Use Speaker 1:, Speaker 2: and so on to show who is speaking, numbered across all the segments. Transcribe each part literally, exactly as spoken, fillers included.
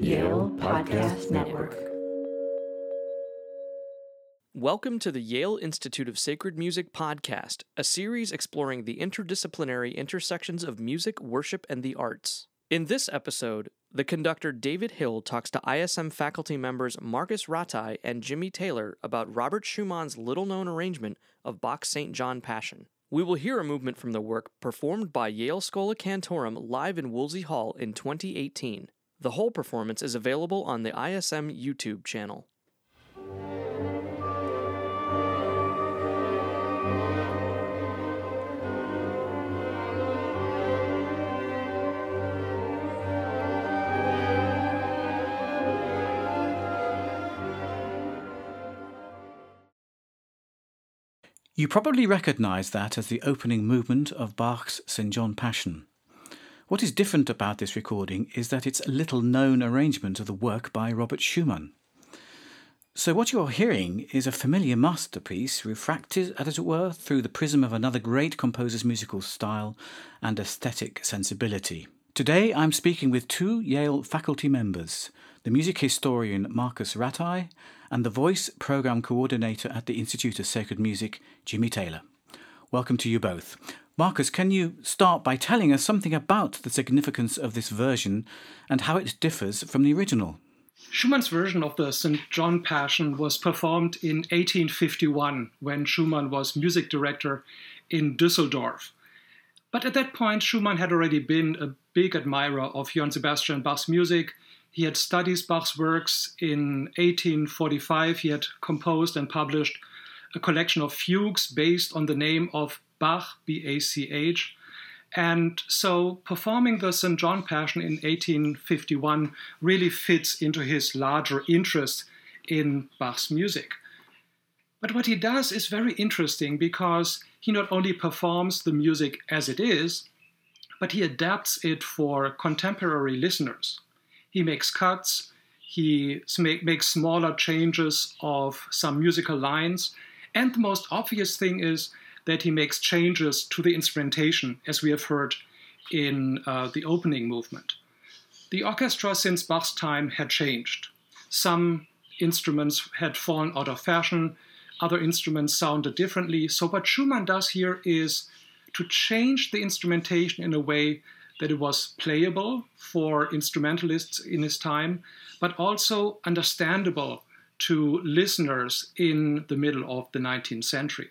Speaker 1: Yale Podcast Network.
Speaker 2: Welcome to the Yale Institute of Sacred Music podcast, a series exploring the interdisciplinary intersections of music, worship, and the arts. In this episode, the conductor David Hill talks to I S M faculty members Marcus Ratai and Jimmy Taylor about Robert Schumann's little-known arrangement of Bach's Saint John Passion. We will hear a movement from the work performed by Yale Schola Cantorum live in Woolsey Hall in twenty eighteen. The whole performance is available on the I S M YouTube channel.
Speaker 3: You probably recognise that as the opening movement of Bach's Saint John Passion. What is different about this recording is that it's a little-known arrangement of the work by Robert Schumann. So what you're hearing is a familiar masterpiece refracted, as it were, through the prism of another great composer's musical style and aesthetic sensibility. Today I'm speaking with two Yale faculty members, the music historian Marcus Ratai and the voice programme coordinator at the Institute of Sacred Music, Jimmy Taylor. Welcome to you both. Marcus, can you start by telling us something about the significance of this version and how it differs from the original?
Speaker 4: Schumann's version of the Saint John Passion was performed in eighteen fifty-one when Schumann was music director in Düsseldorf. But at that point, Schumann had already been a big admirer of Johann Sebastian Bach's music. He had studied Bach's works. In eighteen forty-five, he had composed and published a collection of fugues based on the name of Bach, B A C H. And so performing the Saint John Passion in eighteen fifty-one really fits into his larger interest in Bach's music. But what he does is very interesting because he not only performs the music as it is, but he adapts it for contemporary listeners. He makes cuts, he makes smaller changes of some musical lines, and the most obvious thing is that he makes changes to the instrumentation, as we have heard in uh, the opening movement. The orchestra since Bach's time had changed. Some instruments had fallen out of fashion, other instruments sounded differently. So what Schumann does here is to change the instrumentation in a way that it was playable for instrumentalists in his time, but also understandable to listeners in the middle of the nineteenth century.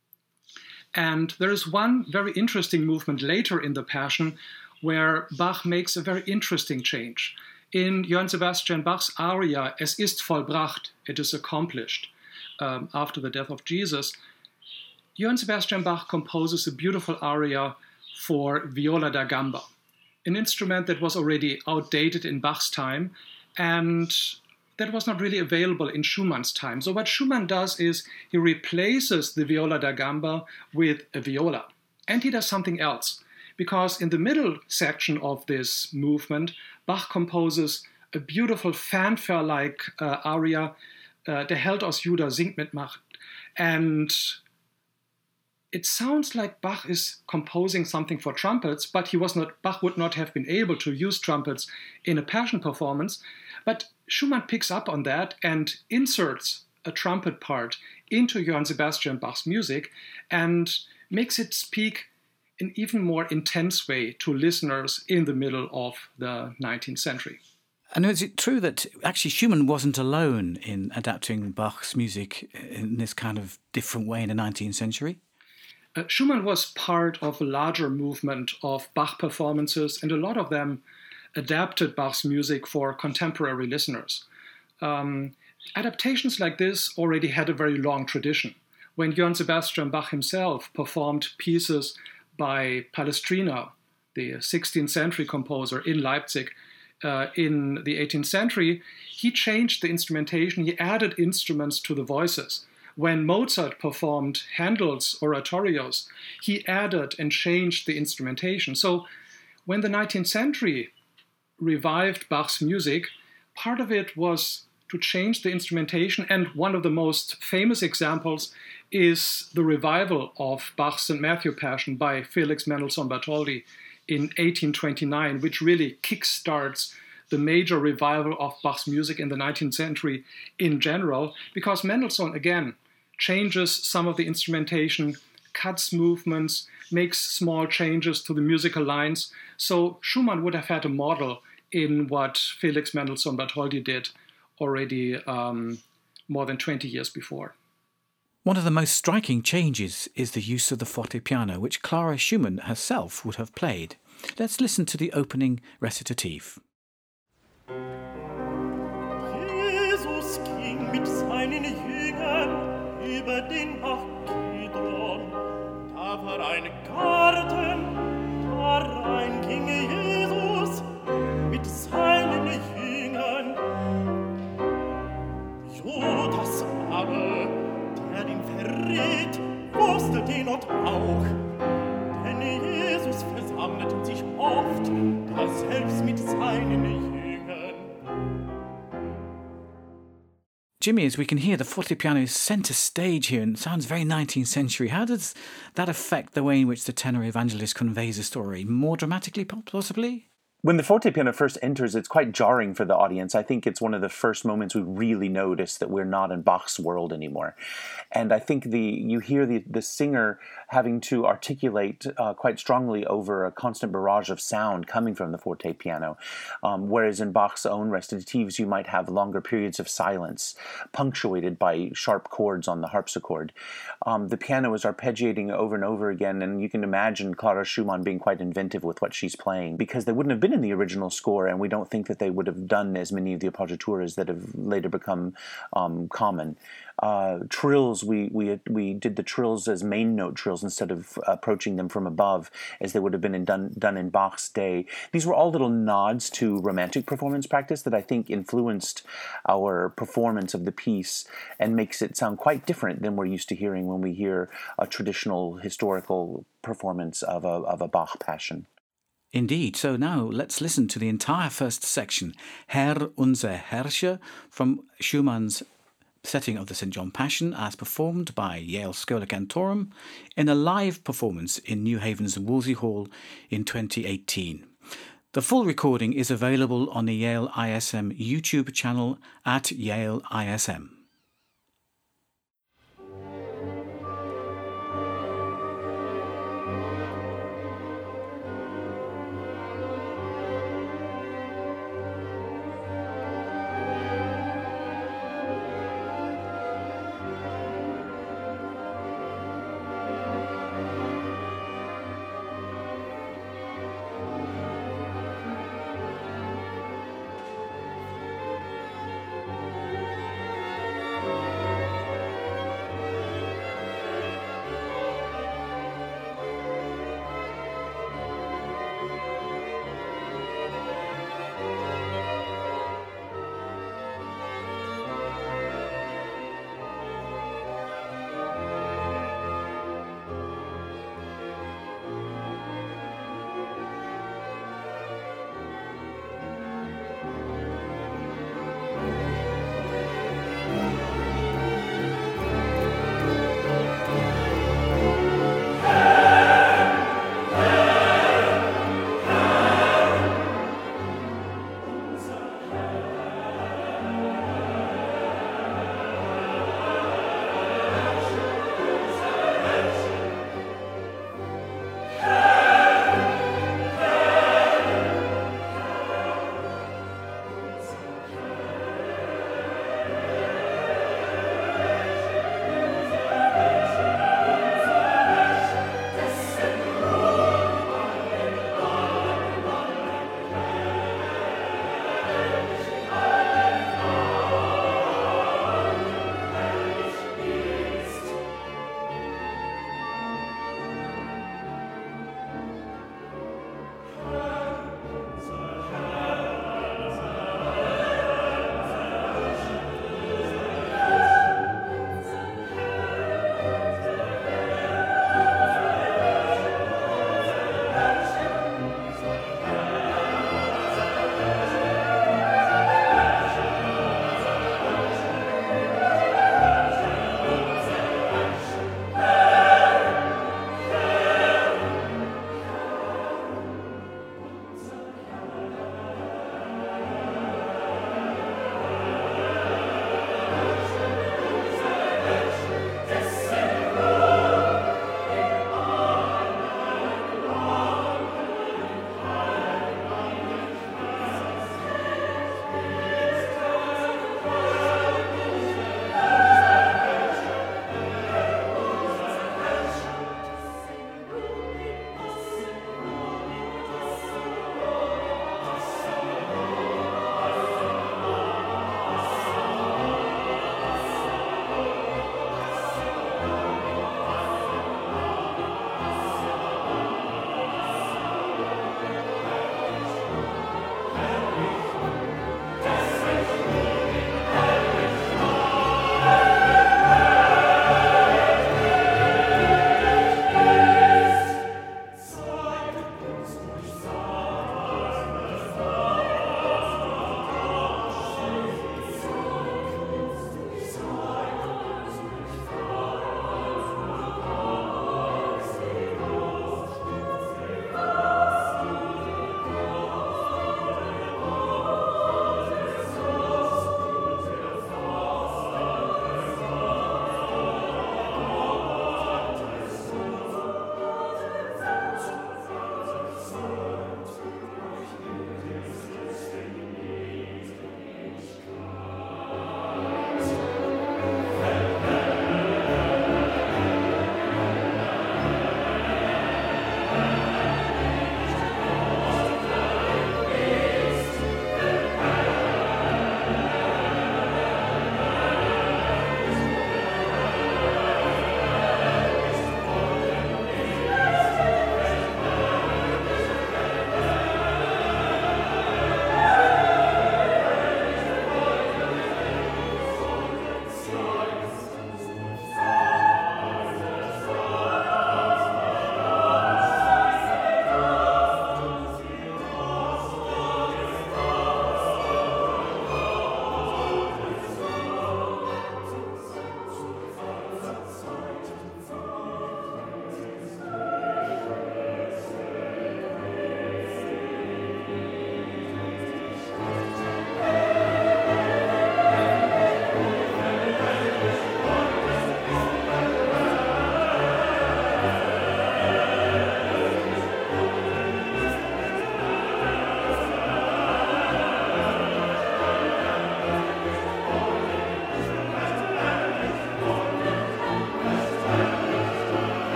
Speaker 4: And there is one very interesting movement later in the Passion where Bach makes a very interesting change. In Johann Sebastian Bach's aria, Es ist vollbracht, it is accomplished, um, after the death of Jesus, Johann Sebastian Bach composes a beautiful aria for viola da gamba, an instrument that was already outdated in Bach's time and that was not really available in Schumann's time. So what Schumann does is he replaces the viola da gamba with a viola. And he does something else, because in the middle section of this movement, Bach composes a beautiful fanfare-like uh, aria, uh, Der Held aus Juda singt mit Macht. And it sounds like Bach is composing something for trumpets, but he was not. Bach would not have been able to use trumpets in a Passion performance. But Schumann picks up on that and inserts a trumpet part into Johann Sebastian Bach's music and makes it speak in even more intense way to listeners in the middle of the nineteenth century.
Speaker 3: And is it true that actually Schumann wasn't alone in adapting Bach's music in this kind of different way in the nineteenth century?
Speaker 4: Uh, Schumann was part of a larger movement of Bach performances, and a lot of them adapted Bach's music for contemporary listeners. Um, adaptations like this already had a very long tradition. When Johann Sebastian Bach himself performed pieces by Palestrina, the sixteenth century composer in Leipzig, uh, in the eighteenth century, he changed the instrumentation, he added instruments to the voices. When Mozart performed Handel's oratorios, he added and changed the instrumentation. So when the nineteenth century revived Bach's music, part of it was to change the instrumentation, and one of the most famous examples is the revival of Bach's Saint Matthew Passion by Felix Mendelssohn Bartholdy in eighteen twenty-nine, which really kickstarts the major revival of Bach's music in the nineteenth century in general, because Mendelssohn, again, changes some of the instrumentation, cuts movements, makes small changes to the musical lines. So Schumann would have had a model in what Felix Mendelssohn Bartholdy did already um, more than twenty years before.
Speaker 3: One of the most striking changes is the use of the fortepiano, which Clara Schumann herself would have played. Let's listen to the opening recitative.
Speaker 5: Jesus ging mit seinen Jüngern über den Bach Kidron. Da war ein Garten, darein ging Jesus mit seinen Jüngern. Judas aber, der ihn verrät, wusste den Ort auch. Denn Jesus versammelten sich oft, da selbst mit seinen Jüngern.
Speaker 3: Jimmy, as we can hear, the fortepiano is centre stage here and sounds very nineteenth century. How does that affect the way in which the tenor evangelist conveys a story? More dramatically, possibly?
Speaker 6: When the fortepiano first enters, it's quite jarring for the audience. I think it's one of the first moments we really notice that we're not in Bach's world anymore. And I think the you hear the, the singer having to articulate uh, quite strongly over a constant barrage of sound coming from the fortepiano, um, whereas in Bach's own recitatives you might have longer periods of silence, punctuated by sharp chords on the harpsichord. Um, the piano is arpeggiating over and over again, and you can imagine Clara Schumann being quite inventive with what she's playing, because they wouldn't have been in the original score, and we don't think that they would have done as many of the appoggiaturas that have later become um, common. Uh, trills, we, we we did the trills as main note trills instead of approaching them from above, as they would have been in done, done in Bach's day. These were all little nods to romantic performance practice that I think influenced our performance of the piece and makes it sound quite different than we're used to hearing when we hear a traditional historical performance of a, of a Bach passion.
Speaker 3: Indeed. So now let's listen to the entire first section, Herr unser Herrscher, from Schumann's setting of the Saint John Passion as performed by Yale Schola Cantorum in a live performance in New Haven's Wolsey Hall in twenty eighteen. The full recording is available on the Yale I S M YouTube channel at Yale I S M.